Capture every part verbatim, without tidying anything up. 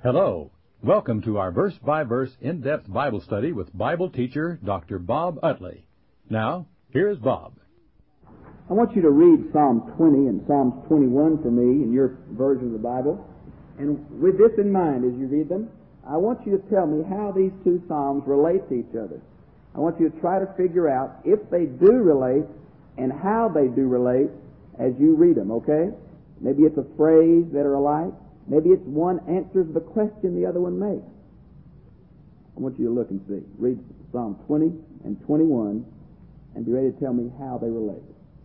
Hello. Welcome to our verse-by-verse in-depth Bible study with Bible teacher Doctor Bob Utley. Now, here's Bob. I want you to read Psalm twenty and Psalms twenty-one for me in your version of the Bible. And with this in mind as you read them, I want you to tell me how these two Psalms relate to each other. I want you to try to figure out if they do relate and how they do relate as you read them, okay? Maybe it's a phrase that are alike. Maybe it's one answers the question the other one makes. I want you to look and see. Read Psalm twenty and twenty-one and be ready to tell me how they relate.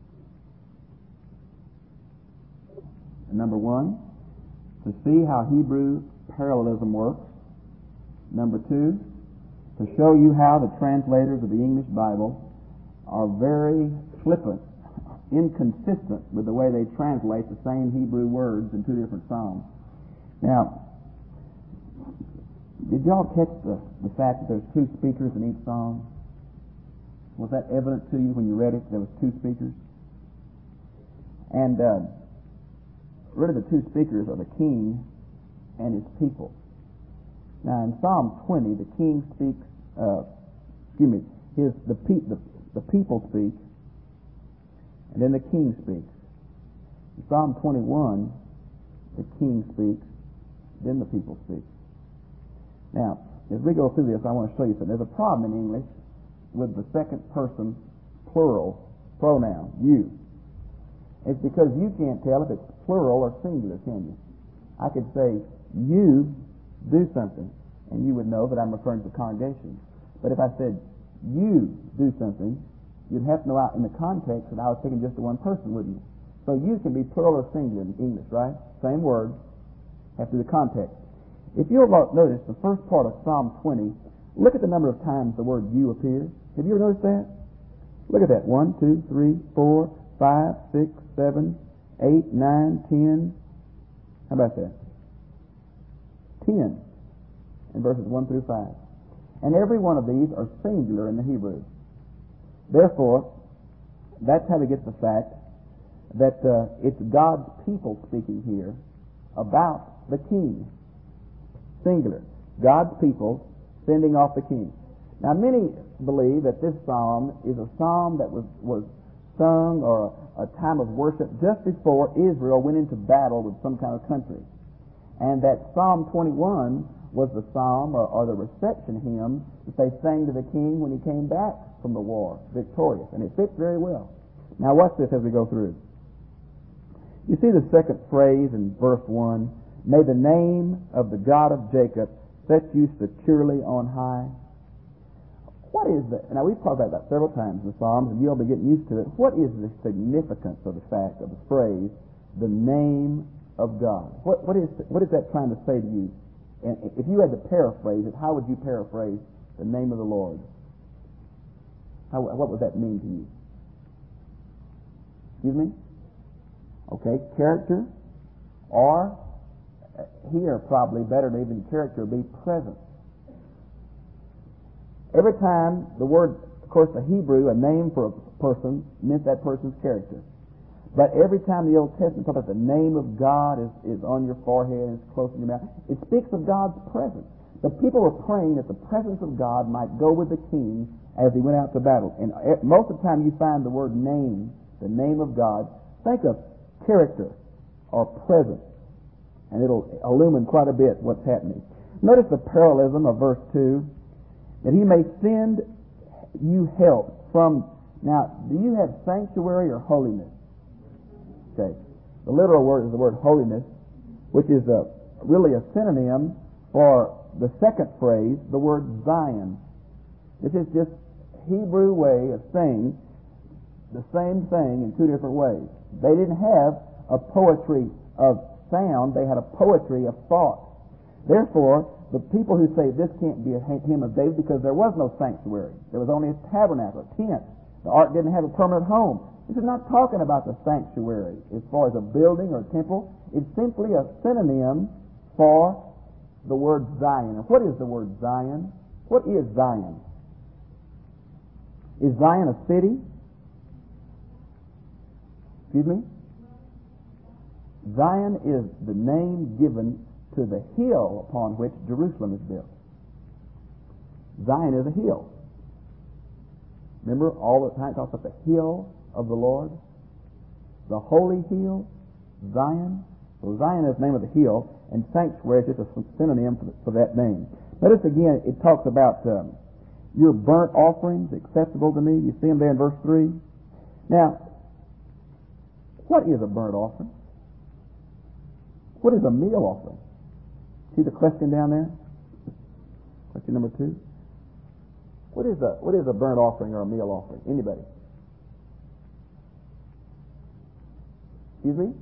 And number one, to see how Hebrew parallelism works. Number two, to show you how the translators of the English Bible are very flippant, inconsistent with the way they translate the same Hebrew words in two different Psalms. Now, did y'all catch the, the fact that there's two speakers in each Psalm? Was that evident to you when you read it? There was two speakers? And uh, really the two speakers are the king and his people. Now in Psalm twenty, the king speaks, uh, excuse me, his, the, pe- the, the people speak, and then the king speaks. In Psalm twenty-one, the king speaks, then the people speak. Now, as we go through this, I want to show you something. There's a problem in English with the second person plural pronoun, you. It's because you can't tell if it's plural or singular, can you? I could say, you do something, and you would know that I'm referring to the congregation. But if I said, you do something, you'd have to know out in the context that I was speaking just to one person, wouldn't you? So you can be plural or singular in English, right? Same word. Have to the context. If you'll notice the first part of Psalm twenty, look at the number of times the word you appears. Have you ever noticed that? Look at that. One, two, three, four, five, six, seven, eight, nine, ten. How about that? Ten in verses one through five. And every one of these are singular in the Hebrew. Therefore, that's how we get the fact that uh, it's God's people speaking here about the king. Singular. God's people sending off the king. Now many believe that this psalm is a psalm that was, was sung or a, a time of worship just before Israel went into battle with some kind of country. And that Psalm twenty-one was the psalm or, or the reception hymn that they sang to the king when he came back from the war, victorious. And it fits very well. Now watch this as we go through. You see the second phrase in verse one, may the name of the God of Jacob set you securely on high. What is that? Now we've talked about that several times in the Psalms, and you'll be getting used to it. What is the significance of the fact of the phrase, the name of God? What, what is what is that trying to say to you? And if you had to paraphrase it, how would you paraphrase the name of the Lord? How, what would that mean to you? Excuse me? Okay, character, or here probably better than even character be present. Every time the word, of course the Hebrew, a name for a person, meant that person's character. But every time the Old Testament talks about the name of God is, is on your forehead and it's close in your mouth, it speaks of God's presence. The people were praying that the presence of God might go with the king as he went out to battle. And most of the time you find the word name, the name of God, think of character or presence. And it'll illumine quite a bit what's happening. Notice the parallelism of verse two, that he may send you help from... Now, do you have sanctuary or holiness? Okay. The literal word is the word holiness, which is a, really a synonym for the second phrase, the word Zion. This is just Hebrew way of saying the same thing in two different ways. They didn't have a poetry of sound, they had a poetry of thought. Therefore, the people who say this can't be a hymn of David because there was no sanctuary. There was only a tabernacle, a tent. The ark didn't have a permanent home. This is not talking about the sanctuary as far as a building or a temple. It's simply a synonym for the word Zion. And what is the word Zion? What is Zion? Is Zion a city? Excuse me? Zion is the name given to the hill upon which Jerusalem is built. Zion is a hill. Remember, all the time it talks about the hill of the Lord, the holy hill, Zion. So Zion is the name of the hill, and sanctuary is just a synonym for, for that name. Notice again, it talks about um, your burnt offerings acceptable to me. You see them there in verse three. Now, what is a burnt offering? What is a meal offering? See the question down there? Question number two. What is a what is a burnt offering or a meal offering? Anybody? Excuse me?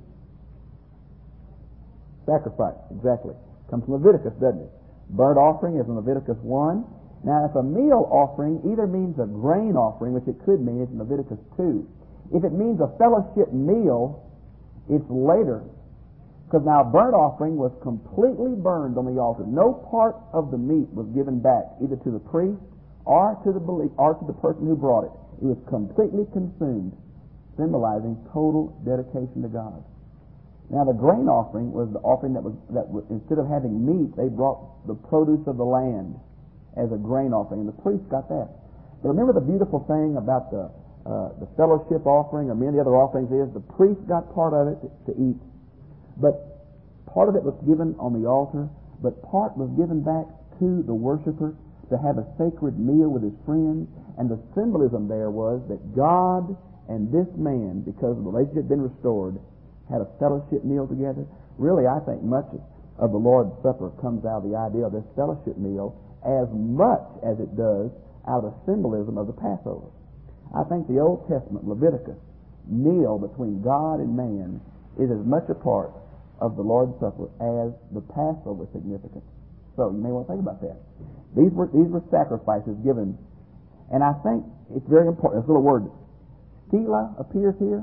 Sacrifice, exactly. Comes from Leviticus, doesn't it? Burnt offering is in Leviticus one. Now, if a meal offering either means a grain offering, which it could mean, it's in Leviticus two. If it means a fellowship meal, it's later. Because now burnt offering was completely burned on the altar. No part of the meat was given back, either to the priest or to the belie- or to the person who brought it. It was completely consumed, symbolizing total dedication to God. Now the grain offering was the offering that was that was, instead of having meat, they brought the produce of the land as a grain offering, and the priest got that. But remember the beautiful thing about the uh, the fellowship offering or many of the other offerings is the priest got part of it to, to eat, but part of it was given on the altar, but part was given back to the worshiper to have a sacred meal with his friends. And the symbolism there was that God and this man, because the relationship had been restored, had a fellowship meal together. Really, I think much of the Lord's Supper comes out of the idea of this fellowship meal as much as it does out of the symbolism of the Passover. I think the Old Testament, Leviticus, meal between God and man is as much a part of the Lord's Supper as the Passover significance. So you may want to think about that. These were these were sacrifices given, and I think it's very important. This little word, stela, appears here.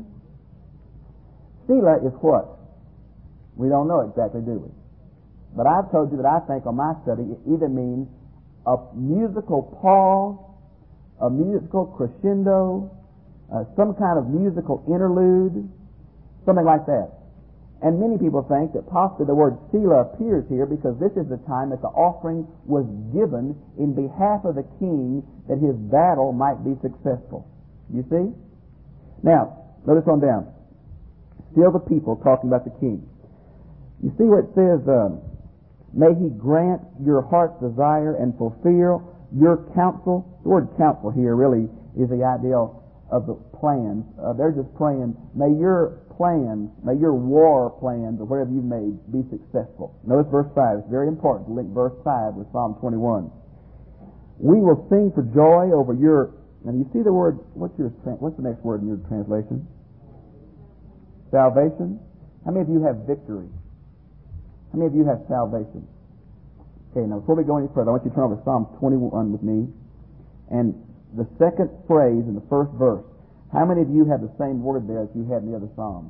Stela is what? We don't know exactly, do we? But I've told you that I think on my study it either means a musical pause, a musical crescendo, uh, some kind of musical interlude, something like that. And many people think that possibly the word stela appears here because this is the time that the offering was given in behalf of the king that his battle might be successful. You see? Now, notice on down. Still the people talking about the king. You see where it says, um, may he grant your heart's desire and fulfill your counsel. The word counsel here really is the idea of the plans. Uh, they're just praying, may your plans, may your war plans or whatever you've made be successful. Notice verse five. It's very important to link verse five with Psalm twenty-one. We will sing for joy over your, now you see the word, what's your, what's the next word in your translation? Salvation. How many of you have victory? How many of you have salvation? Okay, now before we go any further, I want you to turn over to Psalm twenty-one with me. And the second phrase in the first verse, how many of you have the same word there as you had in the other Psalms?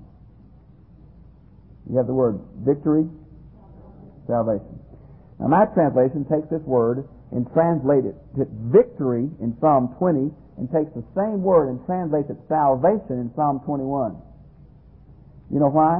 You have the word victory, salvation. Now my translation takes this word and translates it to victory in Psalm twenty and takes the same word and translates it salvation in Psalm twenty-one. You know why?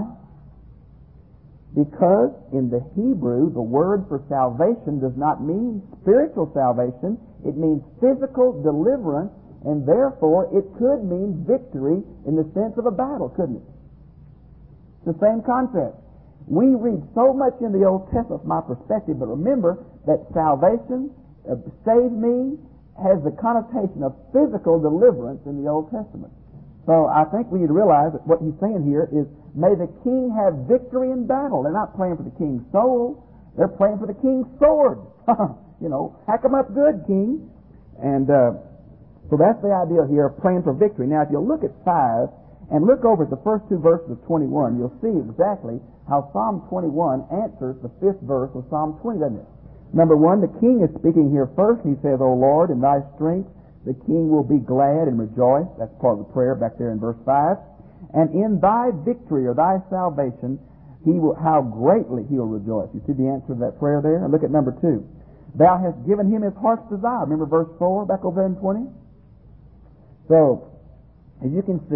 Because in the Hebrew, the word for salvation does not mean spiritual salvation. It means physical deliverance, and therefore it could mean victory in the sense of a battle, couldn't it? It's the same concept. We read so much in the Old Testament from my perspective, but remember that salvation, uh, save me, has the connotation of physical deliverance in the Old Testament. So I think we need to realize that what he's saying here is, may the king have victory in battle. They're not praying for the king's soul. They're praying for the king's sword. You know, hack him up good, king. And uh, so that's the idea here of praying for victory. Now, if you look at five and look over at the first two verses of twenty-one, you'll see exactly how Psalm twenty-one answers the fifth verse of Psalm twenty, doesn't it? Number one, the king is speaking here first. He says, O Lord, in thy strength the king will be glad and rejoice. That's part of the prayer back there in verse five. And in thy victory or thy salvation, he will, how greatly he will rejoice. You see the answer to that prayer there? And look at number two. Thou hast given him his heart's desire. Remember verse four back over there in twenty? So, as you can see,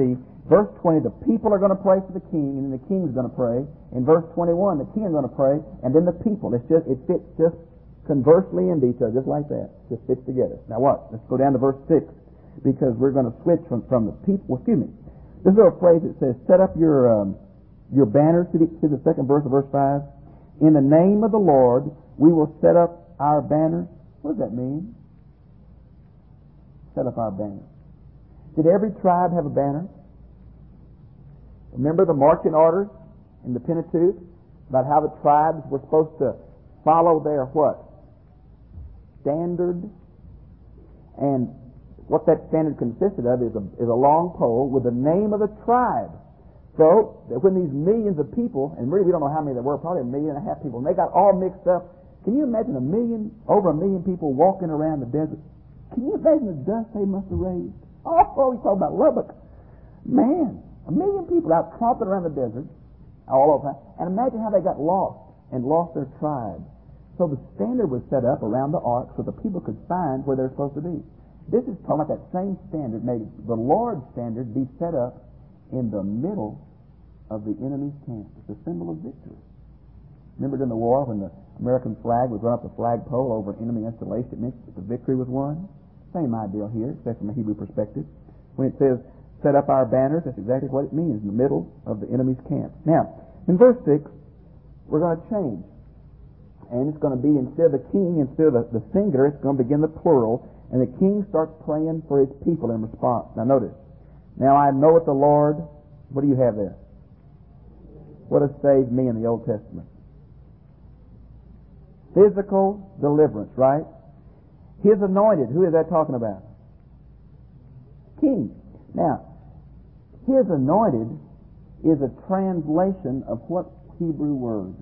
Verse twenty, the people are going to pray for the king, and then the king's going to pray. In verse twenty-one, the king is going to pray, and then the people. It's just, it fits just conversely into each other, just like that. It just fits together. Now what? Let's go down to verse six, because we're going to switch from, from the people. Well, excuse me. This little phrase that says, set up your um, your banners. See the, see the second verse of verse five? In the name of the Lord, we will set up our banners. What does that mean? Set up our banners. Did every tribe have a banner? Remember the marching orders in the Pentateuch about how the tribes were supposed to follow their what? Standard. And what that standard consisted of is a, is a long pole with the name of the tribe. So that when these millions of people, and really we don't know how many there were, probably a million and a half people, and they got all mixed up. Can you imagine a million, over a million people walking around the desert? Can you imagine the dust they must have raised? Oh, we talk about Lubbock. Man, a million people out tromping around the desert all over. And imagine how they got lost and lost their tribe. So the standard was set up around the ark so the people could find where they're supposed to be. This is talking about that same standard, made the Lord's standard be set up in the middle of the enemy's camp. It's a symbol of victory. Remember in the war when the American flag was run up the flagpole over an enemy installation, it meant that the victory was won? Same ideal here, except from a Hebrew perspective. When it says, set up our banners, that's exactly what it means, in the middle of the enemy's camp. Now, in verse six, we're going to change. And it's going to be, instead of the king, instead of the, the singular, it's going to begin the plural. And the king starts praying for his people in response. Now notice, now I know it the Lord, what do you have there? What has saved me in the Old Testament? Physical deliverance, right? His anointed, who is that talking about? King. Now, his anointed is a translation of what Hebrew word?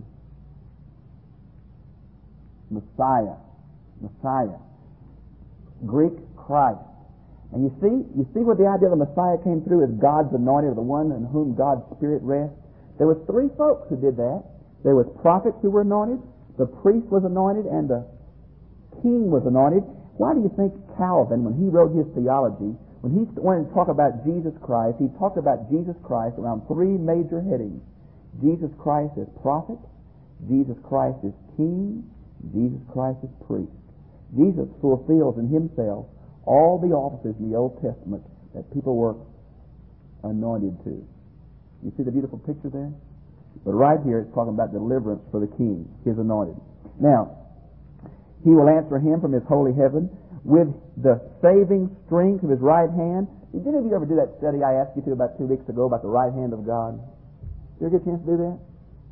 Messiah. Messiah. Greek Christ. And you see, you see what the idea of the Messiah came through as God's anointed, or the one in whom God's Spirit rests. There was three folks who did that. There was prophets who were anointed, the priest was anointed, and the king was anointed. Why do you think Calvin, when he wrote his theology, when he wanted to talk about Jesus Christ, he talked about Jesus Christ around three major headings. Jesus Christ as prophet, Jesus Christ as king, Jesus Christ as priest. Jesus fulfills in himself all the offices in the Old Testament that people were anointed to. You see the beautiful picture there? But right here it's talking about deliverance for the king, his anointed. Now, he will answer him from his holy heaven with the saving strength of his right hand. Did any of you ever do that study I asked you to about two weeks ago about the right hand of God? Did you ever get a chance to do that?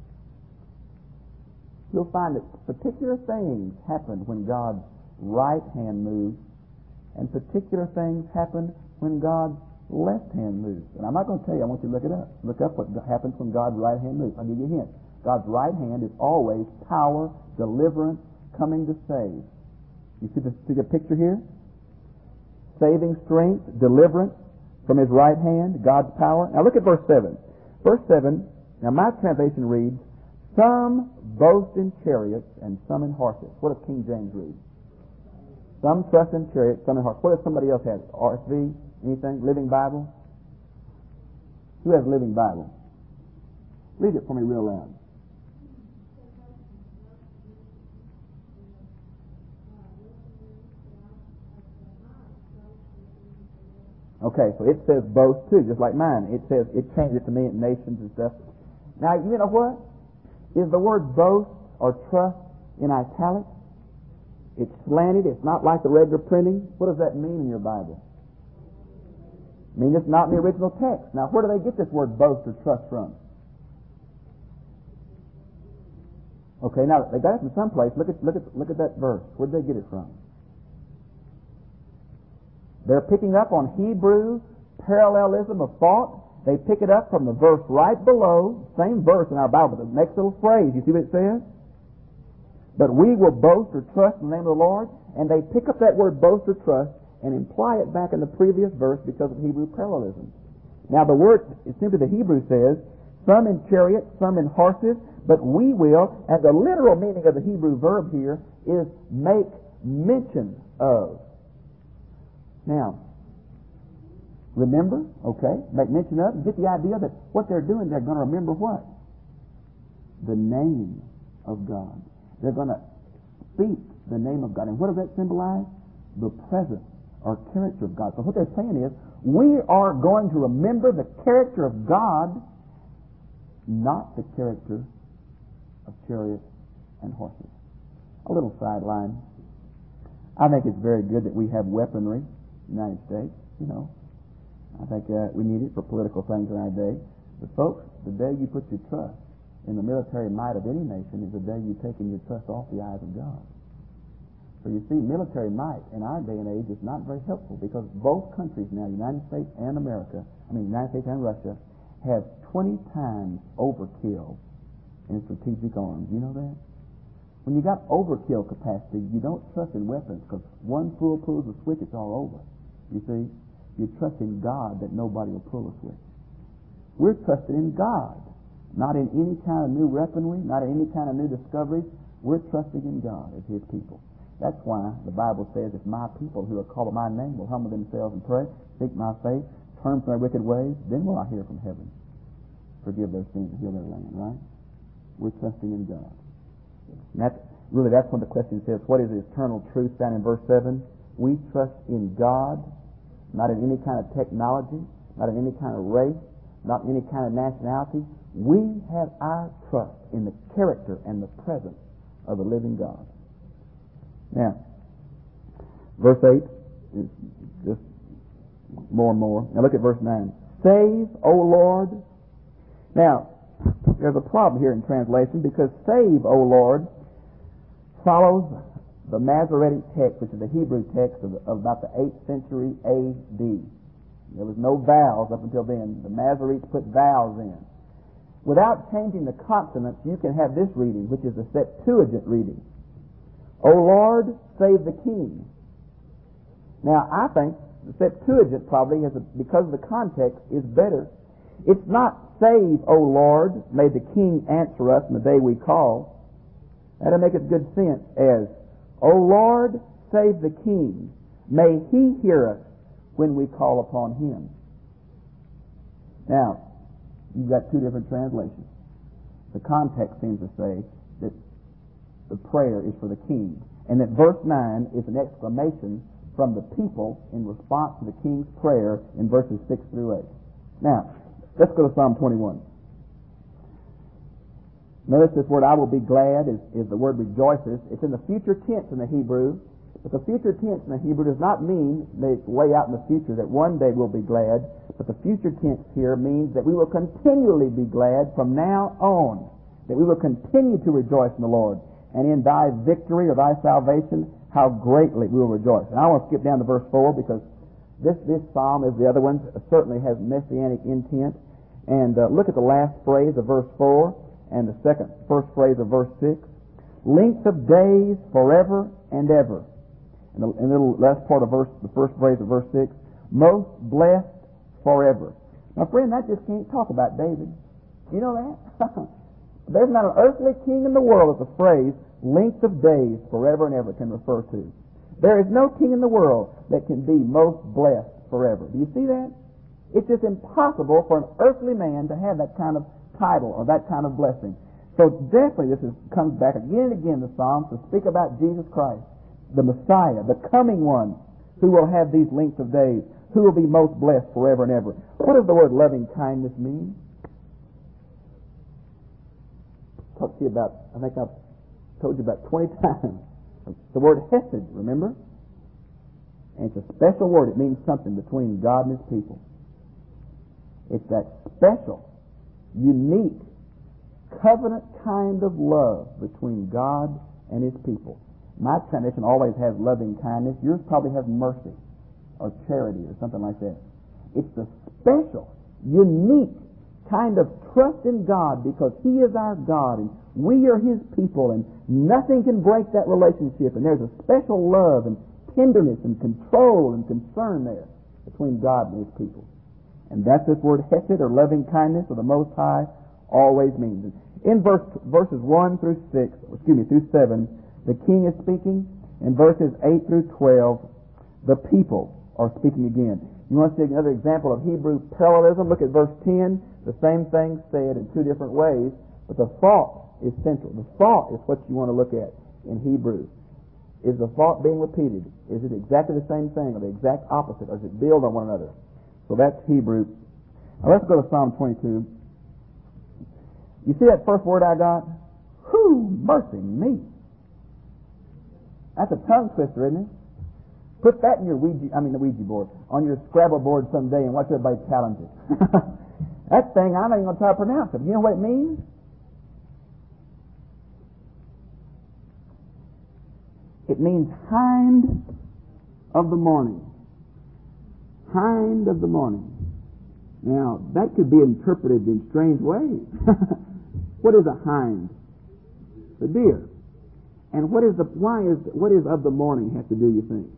You'll find that particular things happen when God's right hand moves, and particular things happen when God's left hand moves. And I'm not going to tell you, I want you to look it up. Look up what happens when God's right hand moves. I'll give you a hint. God's right hand is always power, deliverance, coming to save. You see the, see the picture here? Saving strength, deliverance from his right hand, God's power. Now look at verse seven. Verse seven, now my translation reads, some boast in chariots and some in horses. What does King James read? Some trust in chariots, some in horses. What does somebody else have? R S V? Anything? Living Bible? Who has Living Bible? Read it for me real loud. Okay, so it says boast too, just like mine. It says, it changes it to me at nations and stuff. Now, you know what? Is the word boast or trust in italics? It's slanted. It's not like the regular printing. What does that mean in your Bible? I mean, it's not in the original text. Now, where do they get this word boast or trust from? Okay, now they got it from someplace. Look at look at look at that verse. Where did they get it from? They're picking up on Hebrew parallelism of thought. They pick it up from the verse right below, same verse in our Bible, but the next little phrase, you see what it says? But we will boast or trust in the name of the Lord, and they pick up that word boast or trust and imply it back in the previous verse because of Hebrew parallelism. Now the word, it's simply the Hebrew says, some in chariots, some in horses, but we will, and the literal meaning of the Hebrew verb here is make mention of. Now, Remember, okay, make mention of, and get the idea that what they're doing, they're going to remember what? The name of God. They're going to speak the name of God. And what does that symbolize? The presence or character of God. So what they're saying is, we are going to remember the character of God, not the character of chariots and horses. A little sideline. I think it's very good that we have weaponry in the United States, you know. I think uh, we need it for political things in our day. But folks, the day you put your trust in the military might of any nation is the day you've taken your trust off the eyes of God. So you see, military might in our day and age is not very helpful because both countries now, United States and America, I mean United States and Russia, have twenty times overkill in strategic arms. You know that? When you got overkill capacity, you don't trust in weapons because one fool pulls a switch, it's all over. You see? You trust in God that nobody will pull a switch. We're trusting in God, not in any kind of new weaponry, not in any kind of new discoveries. We're trusting in God as His people. That's why the Bible says, if my people who are called by my name will humble themselves and pray, seek my face, turn from their wicked ways, then will I hear from heaven, forgive their sins and heal their land, right? We're trusting in God. And that's, really, that's when the question says, what is the eternal truth down in verse seven? We trust in God, not in any kind of technology, not in any kind of race, not in any kind of nationality. We have our trust in the character and the presence of the living God. Now, verse eight is just more and more. Now look at verse nine. Save, O Lord. Now, there's a problem here in translation because save, O Lord, follows the Masoretic text, which is the Hebrew text of, of about the eighth century A D. There was no vowels up until then. The Masoretes put vowels in. Without changing the consonants, you can have this reading, which is the Septuagint reading. O Lord, save the king. Now, I think the Septuagint probably, has a, because of the context, is better. It's not save, O Lord, may the king answer us in the day we call. That'll make it good sense as, O Lord, save the king. May he hear us when we call upon him. Now, you've got two different translations. The context seems to say that the prayer is for the king, and that verse nine is an exclamation from the people in response to the king's prayer in verses six through eight. Now, let's go to Psalm twenty-one. Notice this word, I will be glad, is, is the word rejoices. It's in the future tense in the Hebrew, but the future tense in the Hebrew does not mean that it's way out in the future, that one day we'll be glad, but the future tense here means that we will continually be glad from now on, that we will continue to rejoice in the Lord. And in thy victory or thy salvation, how greatly we will rejoice. And I want to skip down to verse four because this, this psalm, as the other ones, certainly has messianic intent. And uh, look at the last phrase of verse four and the second, first phrase of verse six. Length of days forever and ever. And the, and the last part of verse, the first phrase of verse six, most blessed forever. Now, friend, that just can't talk about David. You know that? There's not an earthly king in the world that the phrase length of days forever and ever can refer to. There is no king in the world that can be most blessed forever. Do you see that? It's just impossible for an earthly man to have that kind of title or that kind of blessing. So definitely this is, comes back again and again in the Psalms to speak about Jesus Christ, the Messiah, the coming one, who will have these lengths of days, who will be most blessed forever and ever. What does the word loving kindness mean? Talk to you about, I think I've told you about twenty times. The word hesed, remember? And it's a special word. It means something between God and his people. It's that special, unique, covenant kind of love between God and his people. My translation always has loving kindness. Yours probably has mercy or charity or something like that. It's the special, unique kind of trust in God because he is our God and we are his people and nothing can break that relationship, and there's a special love and tenderness and control and concern there between God and his people. And that's this word hesed or loving kindness of the Most High always means. In verse, verses one through six, excuse me, through seven, the king is speaking. In verses eight through twelve, the people are speaking again. You want to see another example of Hebrew parallelism? Look at verse ten. The same thing said in two different ways, but the thought is central. The thought is what you want to look at in Hebrew. Is the thought being repeated? Is it exactly the same thing or the exact opposite? Or does it build on one another? So that's Hebrew. Now let's go to Psalm twenty-two. You see that first word I got? Whew, mercy me. That's a tongue twister, isn't it? Put that in your Ouija, I mean the Ouija board, on your Scrabble board someday and watch everybody challenge it. That thing, I'm not even going to try to pronounce it. You know what it means? It means hind of the morning. Hind of the morning. Now, that could be interpreted in strange ways. What is a hind? The deer. And what is the, why is, what is of the morning have to do, you think?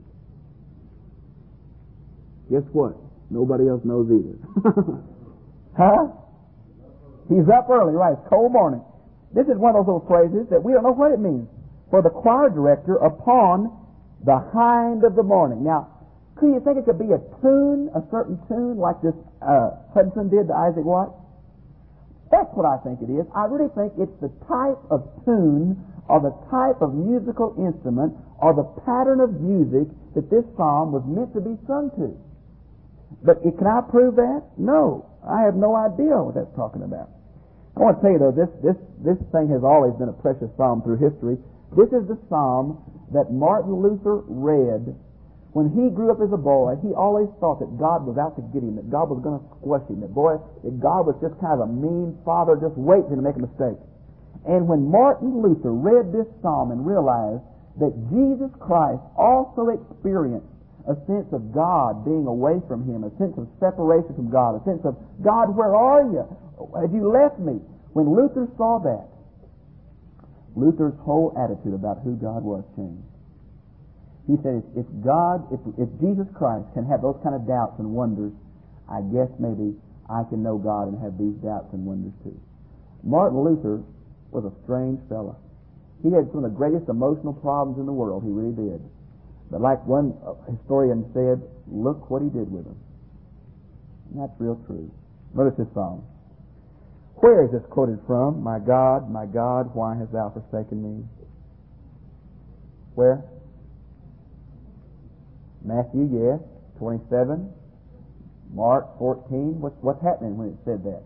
Guess what? Nobody else knows either. Huh? He's up early, right? It's cold morning. This is one of those little phrases that we don't know what it means. For the choir director upon the hind of the morning. Now, could you think it could be a tune, a certain tune, like this uh, Hudson did to Isaac Watts? That's what I think it is. I really think it's the type of tune or the type of musical instrument or the pattern of music that this psalm was meant to be sung to. But can I prove that? No. I have no idea what that's talking about. I want to tell you, though, this, this, this thing has always been a precious psalm through history. This is the psalm that Martin Luther read when he grew up as a boy. He always thought that God was out to get him, that God was going to squash him, that, boy, that God was just kind of a mean father just waiting to make a mistake. And when Martin Luther read this psalm and realized that Jesus Christ also experienced a sense of God being away from him, a sense of separation from God, a sense of, God, where are you? Have you left me? When Luther saw that, Luther's whole attitude about who God was changed. He said, if God, if, if Jesus Christ can have those kind of doubts and wonders, I guess maybe I can know God and have these doubts and wonders too. Martin Luther was a strange fella. He had some of the greatest emotional problems in the world. He really did. But like one historian said, look what he did with them. And that's real true. Notice this psalm. Where is this quoted from? My God, my God, why hast thou forsaken me? Where? Matthew, yes. twenty-seven. Mark, fourteen. What's, what's happening when it said that?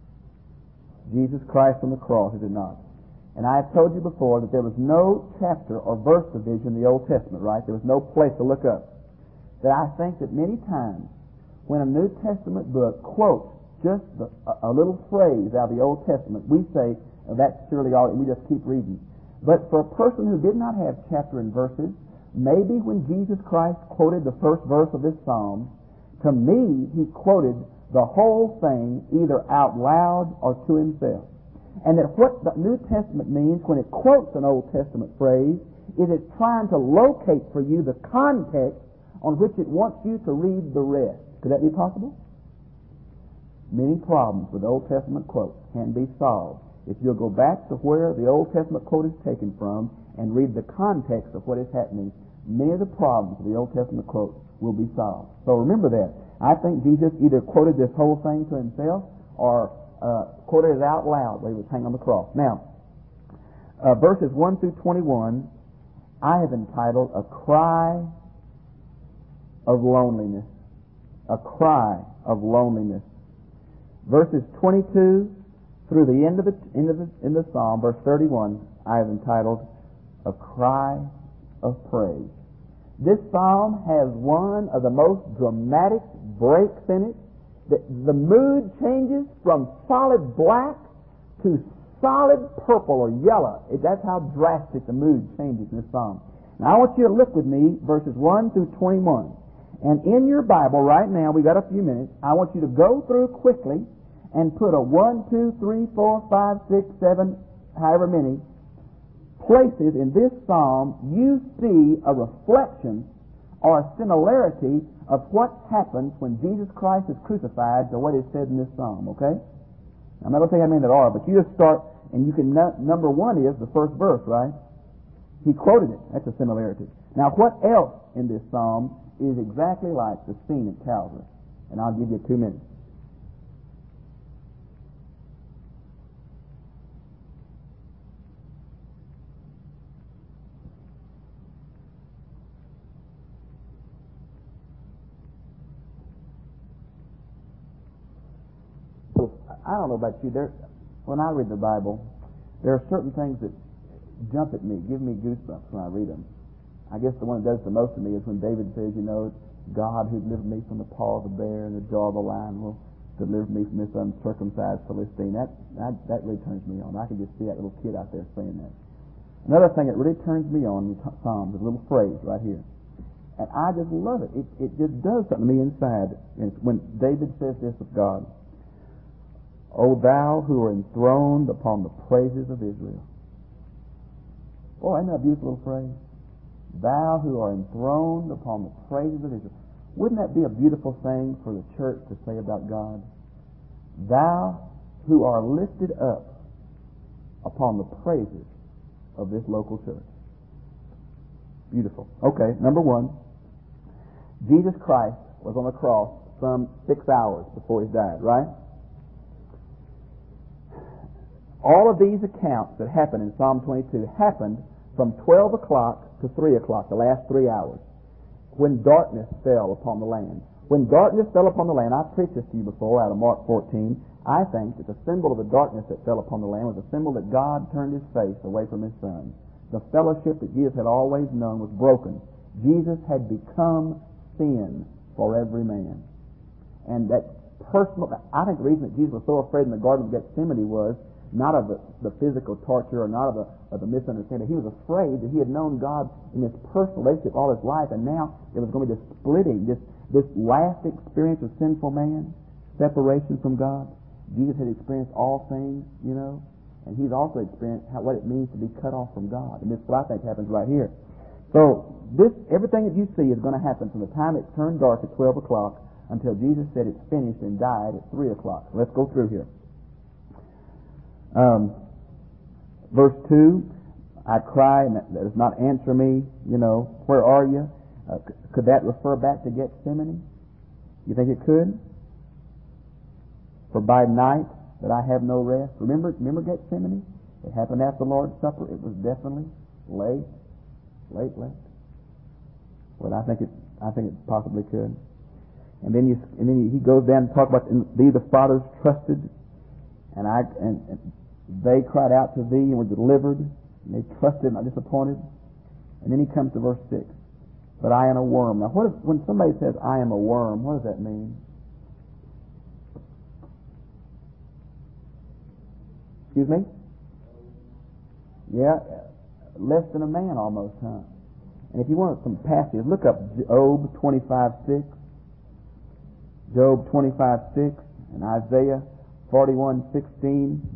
Jesus Christ on the cross, is it not? And I have told you before that there was no chapter or verse division in the Old Testament, right? There was no place to look up. That I think that many times when a New Testament book quotes just the, a, a little phrase out of the Old Testament, we say, oh, that's surely all, and we just keep reading. But for a person who did not have chapter and verses, maybe when Jesus Christ quoted the first verse of this psalm, to me, he quoted the whole thing either out loud or to himself. And that what the New Testament means when it quotes an Old Testament phrase is it's trying to locate for you the context on which it wants you to read the rest. Could that be possible? Many problems with Old Testament quotes can be solved if you'll go back to where the Old Testament quote is taken from and read the context of what is happening. Many of the problems of the Old Testament quote will be solved. So remember that. I think Jesus either quoted this whole thing to himself or Uh, quoted it out loud while he was hanging on the cross. Now, uh, verses one through twenty-one, I have entitled A Cry of Loneliness. A Cry of Loneliness. Verses twenty-two through the end of the end of the, in the psalm, verse thirty-one, I have entitled A Cry of Praise. This psalm has one of the most dramatic breaks in it. The, the mood changes from solid black to solid purple or yellow. It, that's how drastic the mood changes in this psalm. Now I want you to look with me, verses one through twenty-one. And in your Bible right now, we've got a few minutes, I want you to go through quickly and put a one, two, three, four, five, six, seven, however many places in this psalm you see a reflection or a similarity of what happens when Jesus Christ is crucified to what is said in this psalm, okay? I'm not going to say how many there are, but you just start, and you can, n- number one is the first verse, right? He quoted it. That's a similarity. Now, what else in this psalm is exactly like the scene at Calvary? And I'll give you two minutes. I don't know about you. There, when I read the Bible, there are certain things that jump at me, give me goosebumps when I read them. I guess the one that does the most to me is when David says, you know, God who delivered me from the paw of the bear and the jaw of the lion will deliver me from this uncircumcised Philistine. That, that, that really turns me on. I can just see that little kid out there saying that. Another thing that really turns me on in Psalms is a little phrase right here. And I just love it. It, it just does something to me inside. And it's when David says this of God, O thou who are enthroned upon the praises of Israel. Boy, isn't that a beautiful little phrase? Thou who are enthroned upon the praises of Israel. Wouldn't that be a beautiful thing for the church to say about God? Thou who are lifted up upon the praises of this local church. Beautiful. Okay, number one. Jesus Christ was on the cross some six hours before he died, right? All of these accounts that happened in Psalm twenty-two happened from twelve o'clock to three o'clock, the last three hours, when darkness fell upon the land. When darkness fell upon the land, I preached this to you before out of Mark fourteen, I think that the symbol of the darkness that fell upon the land was a symbol that God turned his face away from his Son. The fellowship that Jesus had always known was broken. Jesus had become sin for every man. And that personal, I think the reason that Jesus was so afraid in the Garden of Gethsemane was not of the, the physical torture or not of the, of the misunderstanding. He was afraid that he had known God in this personal relationship all his life, and now it was going to be this splitting, this, this last experience of sinful man, separation from God. Jesus had experienced all things, you know, and he's also experienced how, what it means to be cut off from God. And this is what I think happens right here. So this, everything that you see is going to happen from the time it turned dark at twelve o'clock until Jesus said it's finished and died at three o'clock. Let's go through here. Um, verse two, I cry and that does not answer me, you know, where are you? Uh, c- could that refer back to Gethsemane? You think it could? For by night that I have no rest. Remember, remember Gethsemane? It happened after the Lord's Supper. It was definitely late, late, late. Well, I think it, I think it possibly could. And then you, and then he goes down and talk about thee the fathers trusted, and I, and, and they cried out to thee and were delivered. And they trusted, not disappointed. And then he comes to verse six. But I am a worm. Now, what if, when somebody says, I am a worm, what does that mean? Excuse me? Yeah, less than a man almost, huh? And if you want some passages, look up Job twenty-five six. Job twenty-five six and Isaiah forty-one sixteen.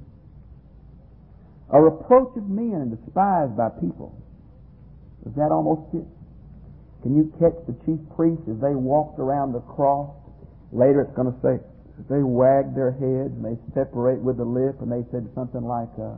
A reproach of men and despised by people. Does that almost fit? Can you catch the chief priests as they walked around the cross? Later it's going to say, they wagged their heads and they separate with the lip and they said something like, uh,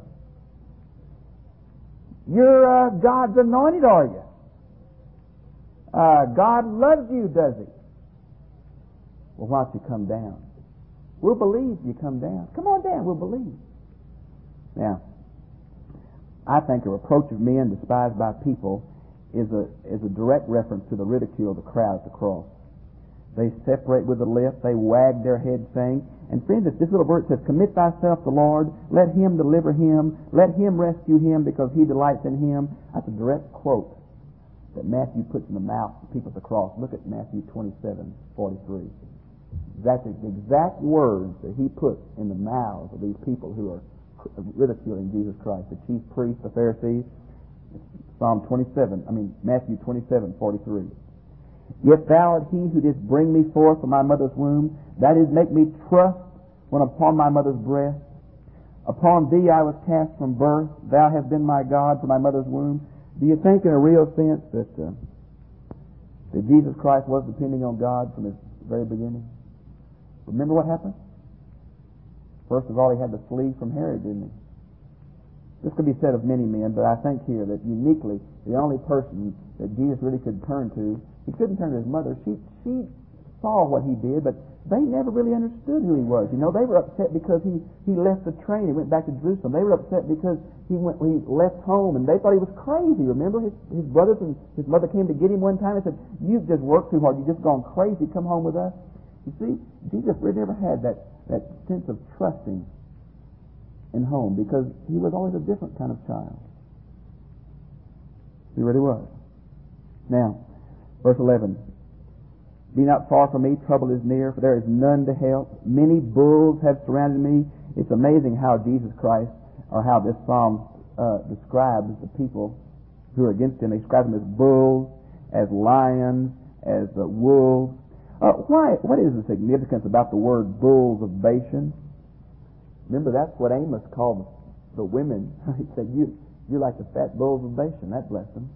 you're uh, God's anointed, are you? Uh, God loves you, does he? Well, why don't you come down? We'll believe you come down. Come on down, we'll believe. Now, I think a reproach of men despised by people is a is a direct reference to the ridicule of the crowd at the cross. They separate with the lip, they wag their heads saying, and friends, if this little verse says, commit thyself to the Lord, let him deliver him, let him rescue him because he delights in him. That's a direct quote that Matthew puts in the mouth of the people at the cross. Look at Matthew twenty-seven forty-three. That's the exact words that he puts in the mouths of these people who are ridiculing Jesus Christ, the chief priests, the Pharisees. Psalm twenty-seven, I mean Matthew twenty-seven forty-three. Yet thou art he who didst bring me forth from my mother's womb, that is, make me trust when upon my mother's breast. Upon thee I was cast from birth, thou hast been my God from my mother's womb. Do you think in a real sense that, uh, that Jesus Christ was depending on God from his very beginning? Remember what happened? First of all, he had to flee from Herod, didn't he? This could be said of many men, but I think here that uniquely, the only person that Jesus really could turn to, he couldn't turn to his mother. She she saw what he did, but they never really understood who he was. You know, they were upset because he, he left the train and went back to Jerusalem. They were upset because he went he left home, and they thought he was crazy. Remember, his, his brothers and his mother came to get him one time and said, "You've just worked too hard. You've just gone crazy. Come home with us." You see, Jesus really never had that, that sense of trusting in home because he was always a different kind of child. He really was. Now, verse eleven. "Be not far from me, trouble is near, for there is none to help. Many bulls have surrounded me." It's amazing how Jesus Christ, or how this psalm uh, describes the people who are against him. They describe them as bulls, as lions, as uh, wolves. Uh, why? What is the significance about the word bulls of Bashan? Remember, that's what Amos called the women. He said, "You, you're like the fat bulls of Bashan." That blessed them.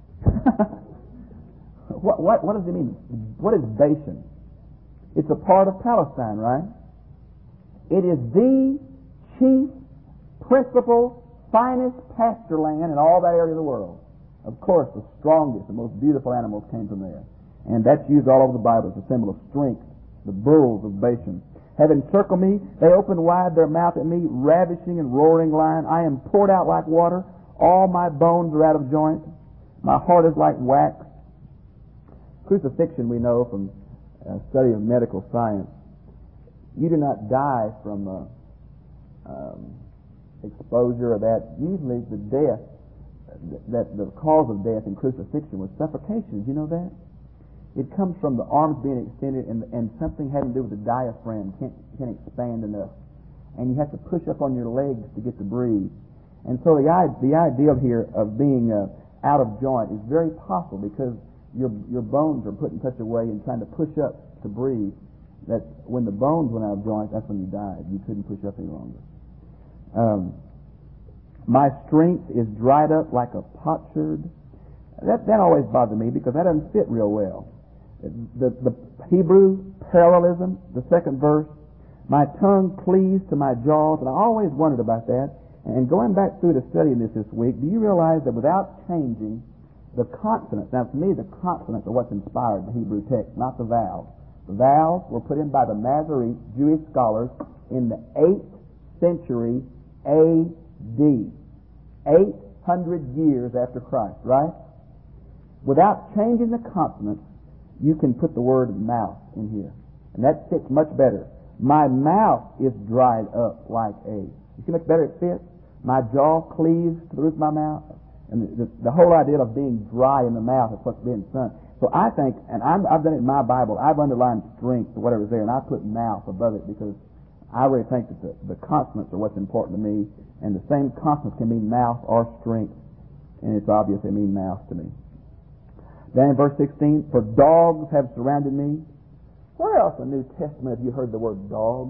What, what, what does it mean? What is Bashan? It's a part of Palestine, right? It is the chief, principal, finest pasture land in all that area of the world. Of course, the strongest, the most beautiful animals came from there. And that's used all over the Bible as a symbol of strength. The bulls of Bashan have encircled me. They open wide their mouth at me, ravishing and roaring lion. I am poured out like water. All my bones are out of joint. My heart is like wax. Crucifixion, we know from a study of medical science, you do not die from uh, um, exposure or that. Usually the death, that the cause of death in crucifixion was suffocation. Do you know that? It comes from the arms being extended and, and something having to do with the diaphragm can't, can't expand enough. And you have to push up on your legs to get to breathe. And so the, the idea here of being uh, out of joint is very possible because Your your bones are put in such a way and trying to push up to breathe that when the bones went out of joint, that's when you died. You couldn't push up any longer. Um, my strength is dried up like a potsherd. That that always bothered me because that doesn't fit real well. The the Hebrew parallelism, the second verse, my tongue cleaves to my jaws, and I always wondered about that. And going back through to studying this this week, do you realize that without changing the consonants, now to me the consonants are what's inspired the Hebrew text, not the vowels. The vowels were put in by the Masoretes, Jewish scholars, in the eighth century A D, eight hundred years after Christ, right? Without changing the consonants, you can put the word mouth in here, and that fits much better. My mouth is dried up like a. You see how much better it fits? My jaw cleaves to the roof of my mouth. And the, the, the whole idea of being dry in the mouth is what's being son. So I think, and I'm, I've done it in my Bible, I've underlined strength or whatever's there, and I put mouth above it because I really think that the, the consonants are what's important to me, and the same consonants can mean mouth or strength, and it's obvious they mean mouth to me. Then in verse sixteen, for dogs have surrounded me. Where else in the New Testament have you heard the word dog?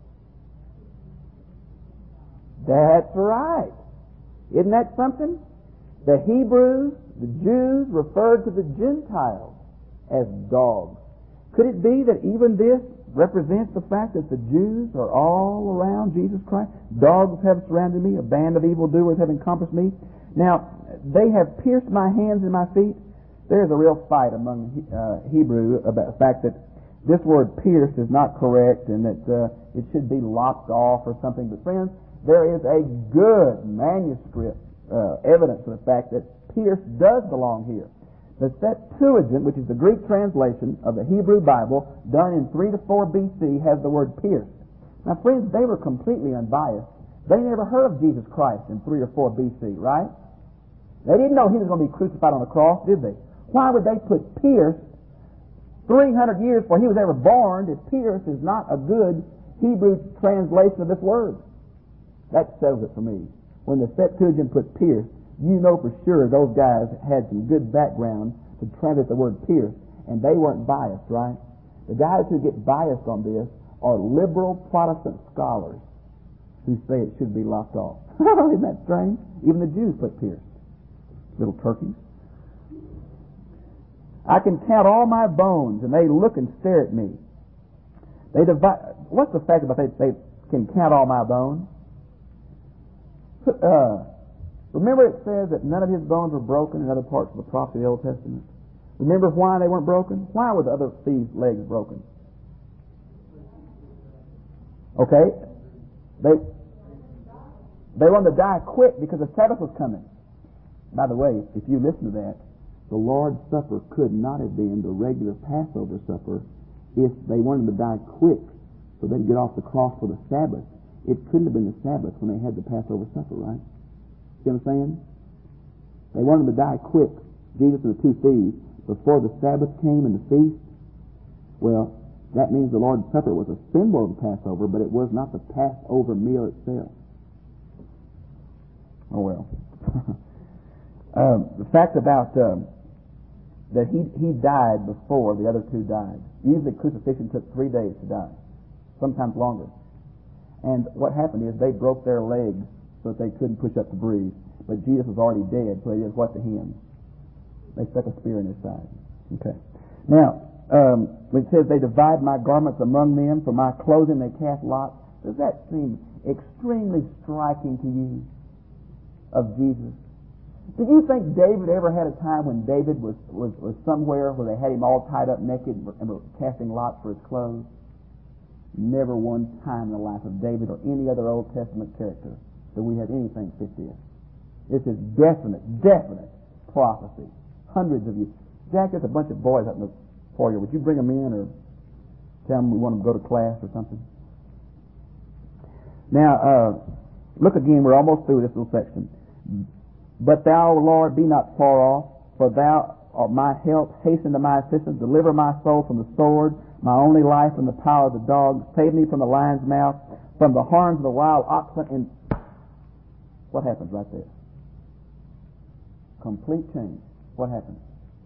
That's right. Isn't that something? The Hebrews, the Jews, referred to the Gentiles as dogs. Could it be that even this represents the fact that the Jews are all around Jesus Christ? Dogs have surrounded me, a band of evildoers have encompassed me. Now, they have pierced my hands and my feet. There's a real fight among uh, Hebrew about the fact that this word pierced is not correct and that uh, it should be lopped off or something. But friends, there is a good manuscript Uh, evidence of the fact that pierced does belong here. The Septuagint, which is the Greek translation of the Hebrew Bible, done in three to four B C, has the word pierced. Now, friends, they were completely unbiased. They never heard of Jesus Christ in three or four B C, right? They didn't know he was going to be crucified on the cross, did they? Why would they put pierced three hundred years before he was ever born if pierced is not a good Hebrew translation of this word? That settles it for me. When the Septuagint put pierced, you know for sure those guys had some good background to translate the word pierced, and they weren't biased, right? The guys who get biased on this are liberal Protestant scholars who say it should be lopped off. Isn't that strange? Even the Jews put pierced. Little turkeys. I can count all my bones, and they look and stare at me. They divide. What's the fact about they, they can count all my bones? Uh, remember it says that none of his bones were broken in other parts of the prophecy of the Old Testament? Remember why they weren't broken? Why were the other thieves' legs broken? Okay? They they wanted to die quick because the Sabbath was coming. By the way, if you listen to that, the Lord's Supper could not have been the regular Passover supper if they wanted to die quick so they'd get off the cross for the Sabbath. It couldn't have been the Sabbath when they had the Passover supper, right? You understand? They wanted to die quick, Jesus and the two thieves, before the Sabbath came and the feast. Well, that means the Lord's Supper was a symbol of the Passover, but it was not the Passover meal itself. Oh, well. um, the fact about um, that he he died before the other two died. Usually crucifixion took three days to die, sometimes longer. And what happened is they broke their legs so that they couldn't push up to breathe. But Jesus was already dead, so they did what to him? They stuck a spear in his side. Okay. Now, um, when it says they divide my garments among them, for my clothing they cast lots, does that seem extremely striking to you of Jesus? Did you think David ever had a time when David was, was, was somewhere where they had him all tied up naked and were, and were casting lots for his clothes? Never one time in the life of David or any other Old Testament character do we have anything fit this. This is definite, definite prophecy. Hundreds of you. Jack, there's a bunch of boys up in the foyer. Would you bring them in or tell them we want them to go to class or something? Now, uh, look again. We're almost through this little section. But thou, Lord, be not far off, for thou art my help. Hasten to my assistance. Deliver my soul from the sword, my only life from the power of the dogs. Save me from the lion's mouth, from the horns of the wild oxen. And what happens right there? Complete change. What happens?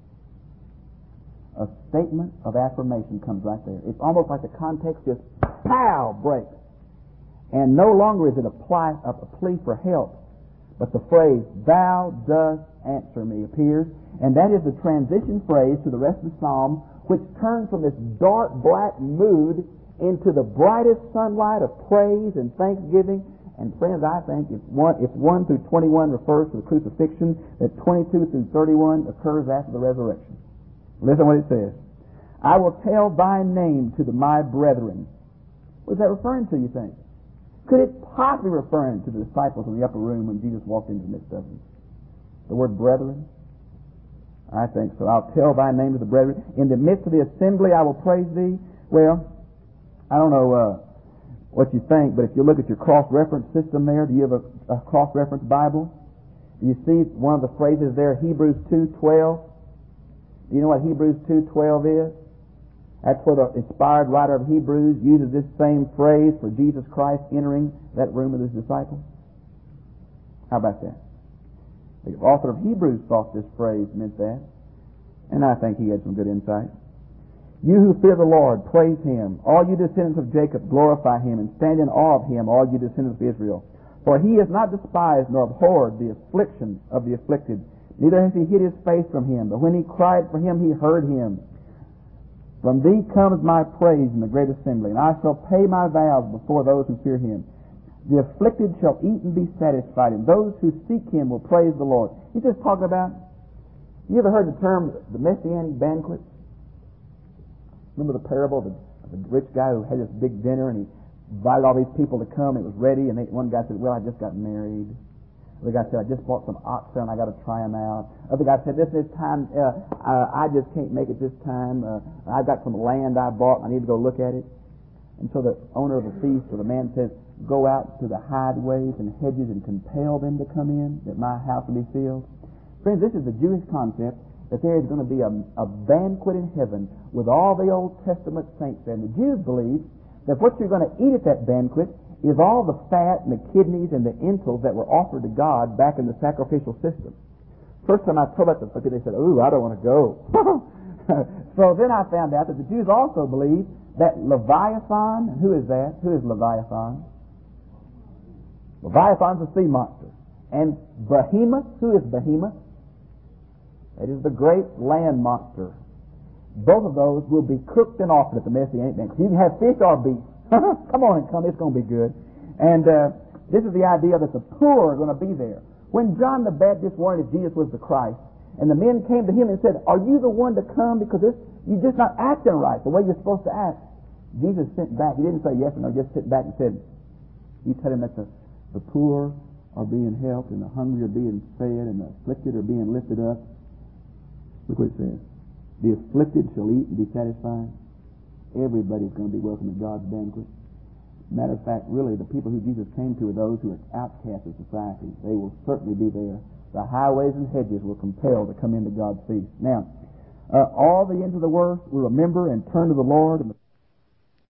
A statement of affirmation comes right there. It's almost like the context just pow breaks. And no longer is it a, ply, a plea for help, but the phrase, thou dost answer me, appears. And that is the transition phrase to the rest of the psalm, which turns from this dark black mood into the brightest sunlight of praise and thanksgiving. And friends, I think if one, if one through twenty-one refers to the crucifixion, that twenty-two through thirty-one occurs after the resurrection. Listen what it says. I will tell thy name to the, my brethren. What is that referring to, you think? Could it possibly be referring to the disciples in the upper room when Jesus walked into the midst of them? The word brethren? I think so. I'll tell thy name to the brethren. In the midst of the assembly I will praise thee. Well, I don't know uh, what you think, but if you look at your cross-reference system there, do you have a, a cross-reference Bible? Do you see one of the phrases there, Hebrews two twelve? Do you know what Hebrews two twelve is? That's where the inspired writer of Hebrews uses this same phrase for Jesus Christ entering that room with his disciples. How about that? The author of Hebrews thought this phrase meant that, and I think he had some good insight. You who fear the Lord, praise him. All you descendants of Jacob, glorify him, and stand in awe of him, all you descendants of Israel. For he has not despised nor abhorred the affliction of the afflicted, neither has he hid his face from him. But when he cried for him, he heard him. From thee comes my praise in the great assembly, and I shall pay my vows before those who fear him. The afflicted shall eat and be satisfied, and those who seek him will praise the Lord. He's just talking about, you ever heard the term the Messianic banquet? Remember the parable of the, of the rich guy who had this big dinner and he invited all these people to come, and it was ready, and they, one guy said, well, I just got married. The guy said, I just bought some oxen, I got to try them out. Other guy said, this this time, uh, uh, I just can't make it this time. Uh, I've got some land I bought, and I need to go look at it. And so the owner of the feast, or the man says, go out to the highways and hedges and compel them to come in, that my house will be filled. Friends, this is the Jewish concept, that there is going to be a, a banquet in heaven with all the Old Testament saints there. And the Jews believe that what you're going to eat at that banquet is all the fat and the kidneys and the entrails that were offered to God back in the sacrificial system. First time I told that to them, they said, ooh, I don't want to go. So then I found out that the Jews also believe that Leviathan, who is that? Who is Leviathan? Leviathan's a sea monster. And Behemoth, who is Behemoth? That is the great land monster. Both of those will be cooked and offered at the Messianic banquet. You can have fish or beef. Come on and come, it's going to be good. And uh, this is the idea that the poor are going to be there. When John the Baptist warned if Jesus was the Christ, and the men came to him and said, are you the one to come? Because this, you're just not acting right, the way you're supposed to act. Jesus sent back. He didn't say yes or no, just sent back and said, you tell him that the, the poor are being helped and the hungry are being fed and the afflicted are being lifted up. Look what it says. The afflicted shall eat and be satisfied. Everybody's going to be welcome at God's banquet. Matter of fact, really, the people who Jesus came to are those who are outcasts of society. They will certainly be there. The highways and hedges will compel to come into God's feast. Now, uh, all the ends of the earth will remember and turn to the Lord. And the